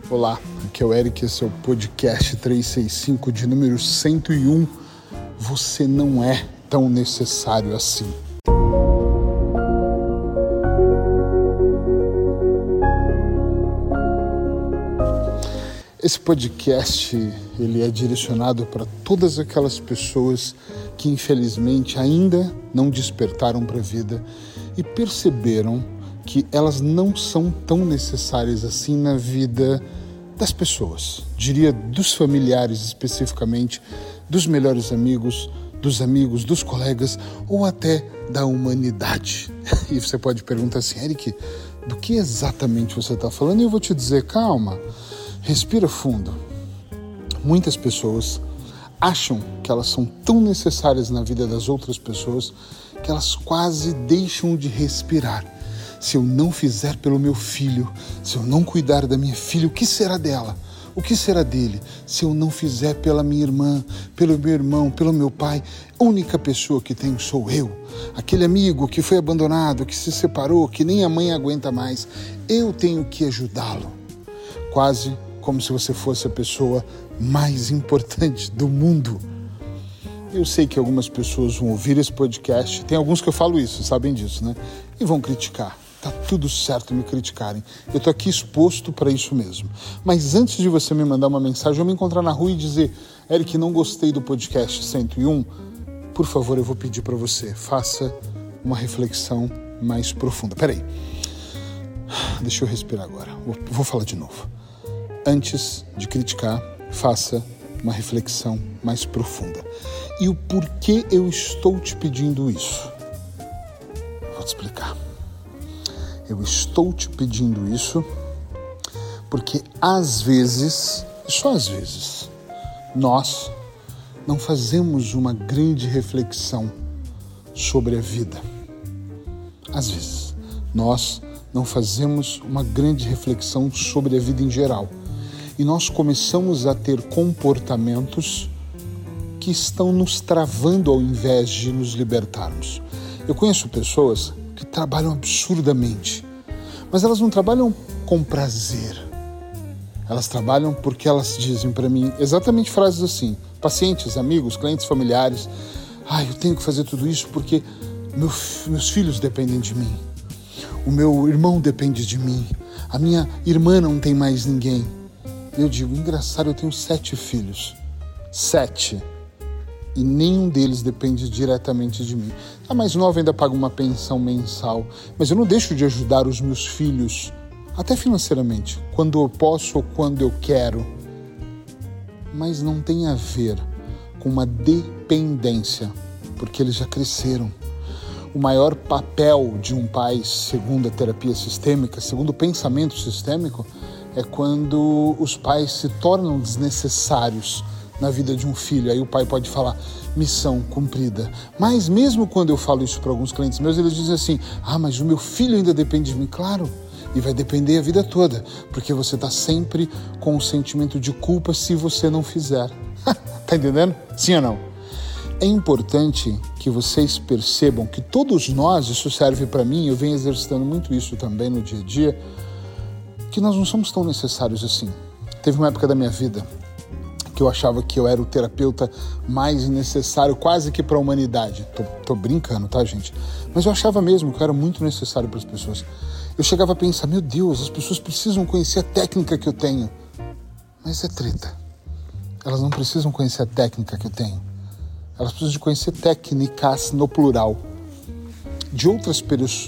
Olá, aqui é o Eric, esse é o podcast 365 de número 101. Você não é tão necessário assim. Esse podcast ele é direcionado para todas aquelas pessoas que infelizmente ainda não despertaram para a vida e perceberam que elas não são tão necessárias assim na vida das pessoas. Diria dos familiares especificamente, dos melhores amigos, dos colegas ou até da humanidade. E você pode perguntar assim, Eric, do que exatamente você está falando? E eu vou te dizer, calma, respira fundo. Muitas pessoas acham que elas são tão necessárias na vida das outras pessoas que elas quase deixam de respirar. Se eu não fizer pelo meu filho, se eu não cuidar da minha filha, o que será dela? O que será dele? Se eu não fizer pela minha irmã, pelo meu irmão, pelo meu pai, a única pessoa que tenho sou eu. Aquele amigo que foi abandonado, que se separou, que nem a mãe aguenta mais. Eu tenho que ajudá-lo. Quase como se você fosse a pessoa mais importante do mundo. Eu sei que algumas pessoas vão ouvir esse podcast, tem alguns que eu falo isso, sabem disso, né? E vão criticar. Tá tudo certo me criticarem. Eu tô aqui exposto para isso mesmo. Mas antes de você me mandar uma mensagem, ou me encontrar na rua e dizer, Eric, não gostei do podcast 101, por favor, eu vou pedir para você, faça uma reflexão mais profunda. Peraí, deixa eu respirar agora. Vou falar de novo. Antes de criticar, faça uma reflexão mais profunda. E o porquê eu estou te pedindo isso? Vou te explicar. Eu estou te pedindo isso porque às vezes, só às vezes, nós não fazemos uma grande reflexão sobre a vida. Às vezes, nós não fazemos uma grande reflexão sobre a vida em geral. E nós começamos a ter comportamentos que estão nos travando ao invés de nos libertarmos. Eu conheço pessoas que trabalham absurdamente, mas elas não trabalham com prazer. Elas trabalham porque elas dizem para mim exatamente frases assim, pacientes, amigos, clientes, familiares, eu tenho que fazer tudo isso porque meus filhos dependem de mim, o meu irmão depende de mim, a minha irmã não tem mais ninguém. Eu digo, engraçado, eu tenho 7 filhos, 7, e nenhum deles depende diretamente de mim. A mais nova ainda paga uma pensão mensal, mas eu não deixo de ajudar os meus filhos, até financeiramente, quando eu posso ou quando eu quero. Mas não tem a ver com uma dependência, porque eles já cresceram. O maior papel de um pai, segundo a terapia sistêmica, segundo o pensamento sistêmico, é quando os pais se tornam desnecessários na vida de um filho. Aí o pai pode falar, missão cumprida. Mas mesmo quando eu falo isso para alguns clientes meus, eles dizem assim, mas o meu filho ainda depende de mim. Claro, e vai depender a vida toda, porque você está sempre com o sentimento de culpa se você não fizer. Tá entendendo? Sim ou não? É importante que vocês percebam que todos nós, isso serve para mim, eu venho exercitando muito isso também no dia a dia, que nós não somos tão necessários assim. Teve uma época da minha vida que eu achava que eu era o terapeuta mais necessário quase que para a humanidade. Tô brincando, tá, gente? Mas eu achava mesmo que eu era muito necessário para as pessoas. Eu chegava a pensar, meu Deus, as pessoas precisam conhecer a técnica que eu tenho. Mas é treta. Elas não precisam conhecer a técnica que eu tenho. Elas precisam de conhecer técnicas no plural. De outras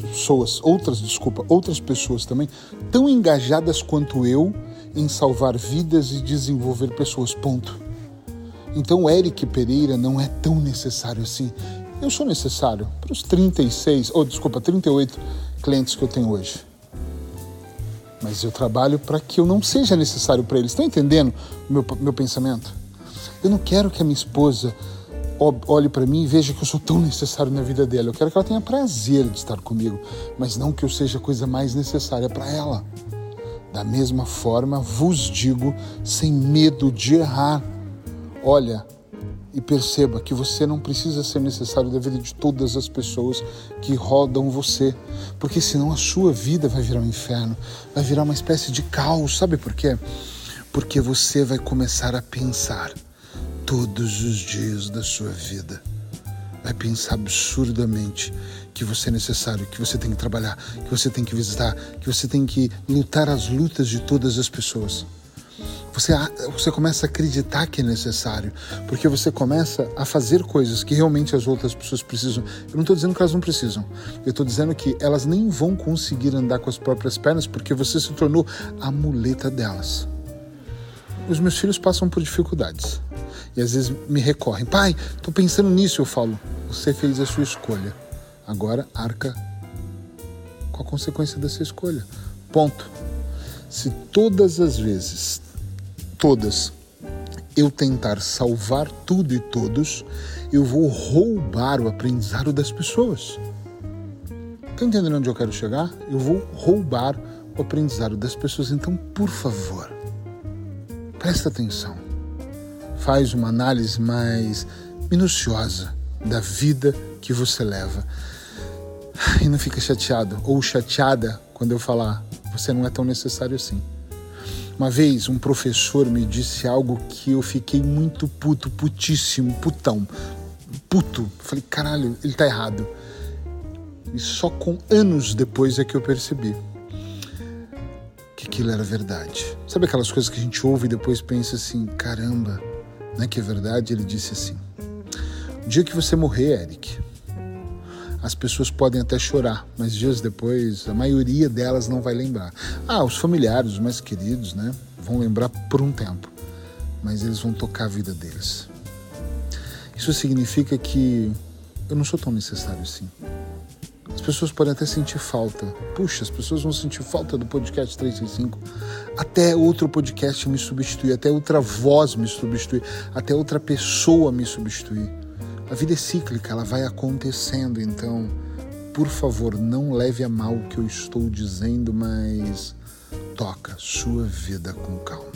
pessoas também, tão engajadas quanto eu em salvar vidas e desenvolver pessoas, ponto. Então o Eric Pereira não é tão necessário assim. Eu sou necessário para os 38 clientes que eu tenho hoje. Mas eu trabalho para que eu não seja necessário para eles. Estão entendendo o meu pensamento? Eu não quero que a minha esposa olhe para mim e veja que eu sou tão necessário na vida dela. Eu quero que ela tenha prazer de estar comigo, mas não que eu seja a coisa mais necessária para ela. Da mesma forma, vos digo, sem medo de errar. Olha, e perceba que você não precisa ser necessário da vida de todas as pessoas que rodam você, porque senão a sua vida vai virar um inferno, vai virar uma espécie de caos. Sabe por quê? Porque você vai começar a pensar todos os dias da sua vida. Vai pensar absurdamente que você é necessário, que você tem que trabalhar, que você tem que visitar, que você tem que lutar as lutas de todas as pessoas. Você começa a acreditar que é necessário, porque você começa a fazer coisas que realmente as outras pessoas precisam. Eu não estou dizendo que elas não precisam, eu estou dizendo que elas nem vão conseguir andar com as próprias pernas porque você se tornou a muleta delas. Os meus filhos passam por dificuldades e às vezes me recorrem: pai, estou pensando nisso. Eu falo: você fez a sua escolha, agora arca com a consequência dessa escolha. Ponto. Se todas as vezes, eu tentar salvar tudo e todos, eu vou roubar o aprendizado das pessoas. Tá entendendo onde eu quero chegar? Eu vou roubar o aprendizado das pessoas. Então, por favor, presta atenção. Faz uma análise mais minuciosa da vida que você leva. E não fica chateado ou chateada quando eu falar: você não é tão necessário assim. Uma vez um professor me disse algo que eu fiquei muito putíssimo. Falei: caralho, ele tá errado. E só com anos depois é que eu percebi que aquilo era verdade. Sabe aquelas coisas que a gente ouve e depois pensa assim: caramba, não é que é verdade? Ele disse assim: o dia que você morrer, Eric, as pessoas podem até chorar, mas dias depois a maioria delas não vai lembrar. Os familiares, os mais queridos, né, vão lembrar por um tempo, mas eles vão tocar a vida deles. Isso significa que eu não sou tão necessário assim. As pessoas podem até sentir falta. Puxa, as pessoas vão sentir falta do podcast 365. Até outro podcast me substituir, até outra voz me substituir, até outra pessoa me substituir. A vida é cíclica, ela vai acontecendo, então, por favor, não leve a mal o que eu estou dizendo, mas toca sua vida com calma.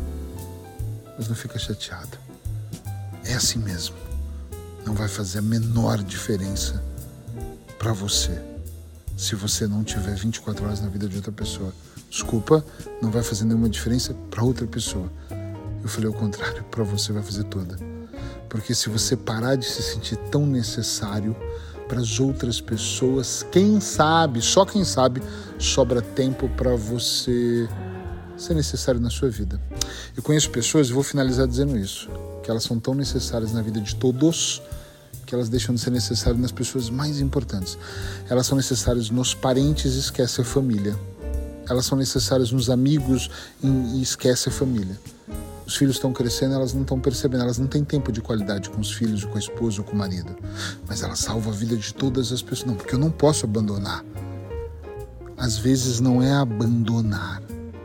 Mas não fica chateado. É assim mesmo. Não vai fazer a menor diferença para você se você não tiver 24 horas na vida de outra pessoa. Desculpa, não vai fazer nenhuma diferença para outra pessoa. Eu falei o contrário, para você vai fazer toda. Porque se você parar de se sentir tão necessário para as outras pessoas, quem sabe, só quem sabe, sobra tempo para você ser necessário na sua vida. Eu conheço pessoas, e vou finalizar dizendo isso, que elas são tão necessárias na vida de todos que elas deixam de ser necessárias nas pessoas mais importantes. Elas são necessárias nos parentes e esquecem a família. Elas são necessárias nos amigos e esquecem a família. Os filhos estão crescendo, elas não estão percebendo, elas não têm tempo de qualidade com os filhos, com a esposa ou com o marido. Mas ela salva a vida de todas as pessoas. Não, porque eu não posso abandonar. Às vezes não é abandonar.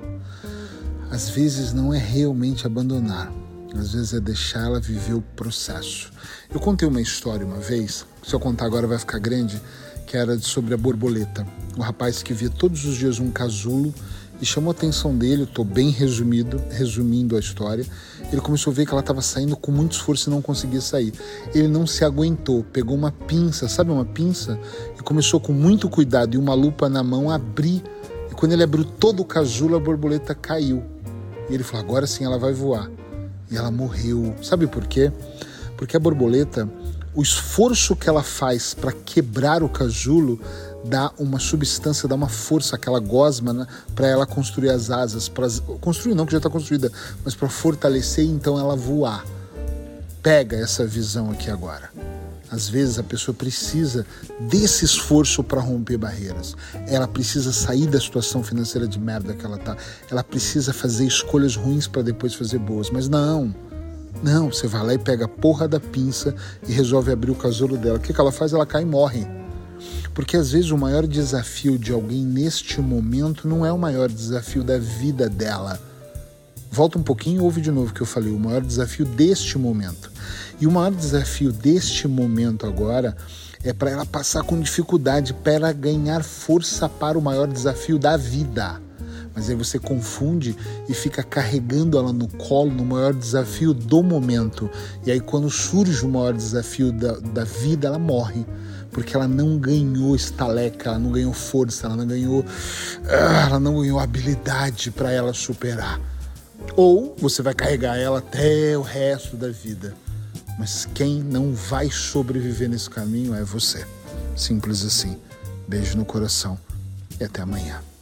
Às vezes não é realmente abandonar. Às vezes é deixar ela viver o processo. Eu contei uma história uma vez, se eu contar agora vai ficar grande, que era sobre a borboleta. O rapaz que via todos os dias um casulo e chamou a atenção dele, eu estou bem resumindo a história. Ele começou a ver que ela estava saindo com muito esforço e não conseguia sair. Ele não se aguentou, pegou uma pinça, sabe uma pinça? E começou com muito cuidado e uma lupa na mão a abrir. E quando ele abriu todo o casulo, a borboleta caiu. E ele falou: agora sim ela vai voar. E ela morreu. Sabe por quê? Porque a borboleta, o esforço que ela faz para quebrar o casulo dá uma substância, dá uma força, aquela gosma, né, para ela construir as asas, construir não, que já está construída, mas para fortalecer e então ela voar. Pega essa visão aqui agora. Às vezes a pessoa precisa desse esforço para romper barreiras. Ela precisa sair da situação financeira de merda que ela tá. Ela precisa fazer escolhas ruins para depois fazer boas. Mas não, você vai lá e pega a porra da pinça e resolve abrir o casulo dela. O que ela faz? Ela cai e morre. Porque às vezes o maior desafio de alguém neste momento não é o maior desafio da vida dela. Volta um pouquinho e ouve de novo o que eu falei. O maior desafio deste momento. E o maior desafio deste momento agora é para ela passar com dificuldade, para ela ganhar força para o maior desafio da vida. Mas aí você confunde e fica carregando ela no colo no maior desafio do momento. E aí quando surge o maior desafio da vida, ela morre. Porque ela não ganhou estaleca, ela não ganhou força, ela não ganhou habilidade para ela superar. Ou você vai carregar ela até o resto da vida. Mas quem não vai sobreviver nesse caminho é você. Simples assim. Beijo no coração e até amanhã.